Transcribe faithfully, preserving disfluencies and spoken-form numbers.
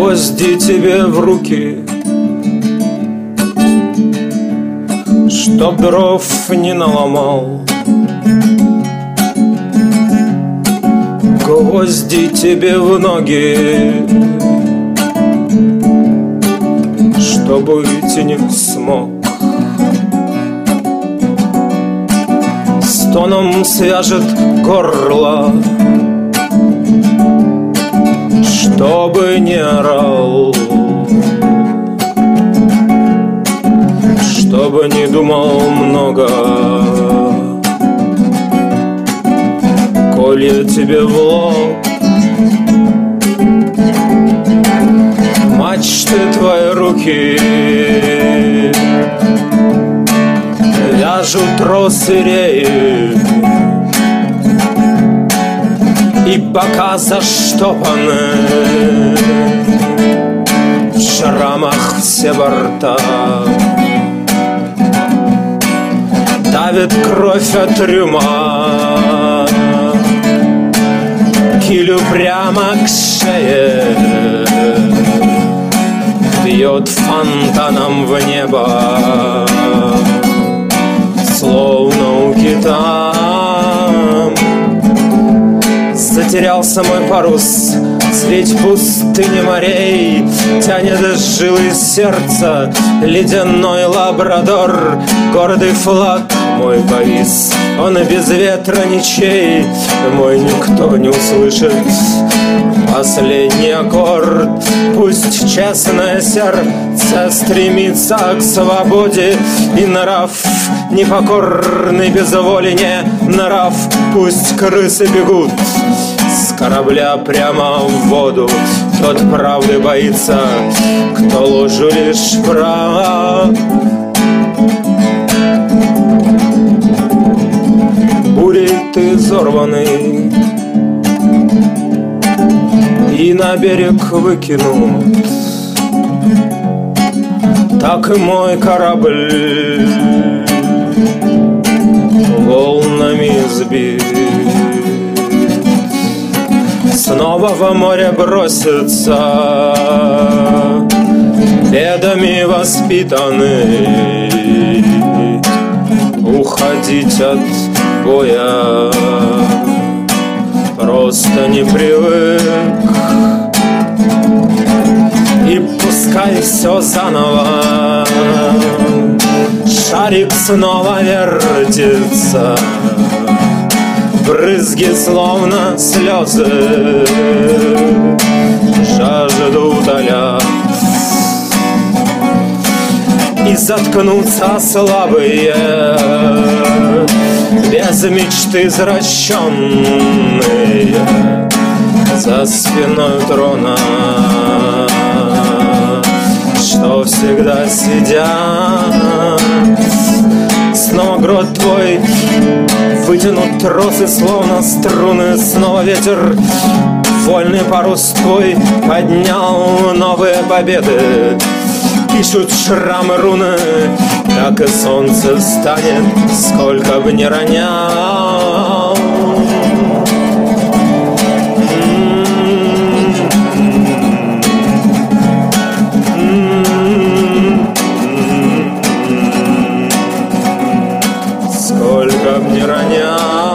гвозди тебе в руки, чтоб дров не наломал. Гвозди тебе в ноги, чтобы идти не смог. Стоном свяжет горло, чтобы не орал, чтобы не думал много. Колья тебе в лоб, мачты твои руки вяжут тросы реи, и бока заштопаны, в шрамах все борта. Давит кровь от трюма, килю прямо к шее, бьет фонтаном в небо, словно у кита. Затерялся мой парус средь пустыни морей, тянет жилы сердца ледяной лабрадор. Гордый флаг мой повис, он без ветра ничей, мой никто не услышит последний аккорд. Пусть честное сердце стремится к свободе, и нрав непокорный без воли не нрав. Пусть крысы бегут с корабля прямо в воду, тот правды боится, кто ложью лишь прав. Бурей ты взорванный и на берег выкинут, так и мой корабль волнами сбит. Снова в море бросится, бедами воспитанный, уходить от боя просто не привык. И пускай все заново, шарик снова вертится, брызги словно слезы жажду утолят. И заткнутся слабые, без мечты зраченные, за спиной трона, что всегда сидят. Снова грот твой вытянут тросы, словно струны. Снова ветер, вольный парус твой поднял новые победы. Пишут шрамы руны, так и солнце встанет, сколько бы ни ронял. Сколько б ни ронял.